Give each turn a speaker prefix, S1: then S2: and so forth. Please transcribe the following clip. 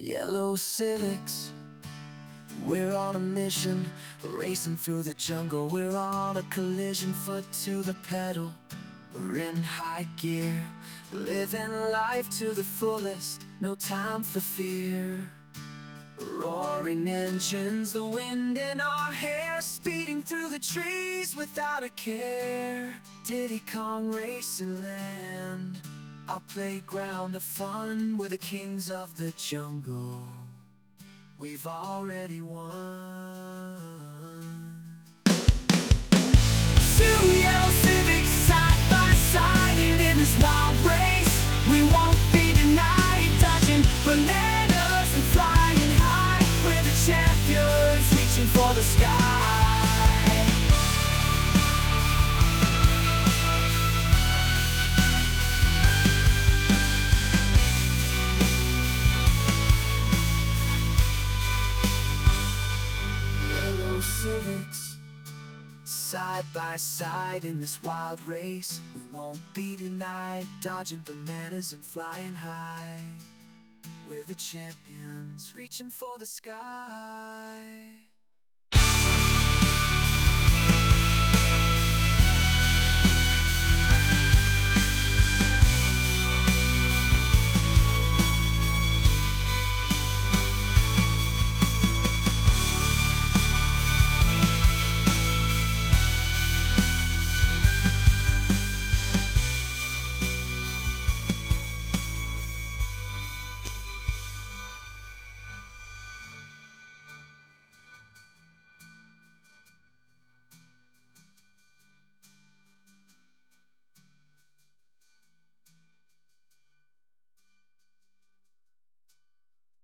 S1: Yellow Civics, we're on a mission, racing through the jungle. We're on a collision, foot to the pedal. We're in high gear, living life to the fullest, no time for fear. Roaring engines, the wind in our hair, speeding through the trees without a care. Diddy Kong Racing Land, our playground of fun, we're the kings of the jungle. We've already won. Two yellow Civics side by side, and in this wild race we won't be denied. Dodging bananas and flying high, we're the champions reaching for the sky. Civics, side by side in this wild race, we won't be denied. Dodging bananas and flying high, we're the champions reaching for the sky.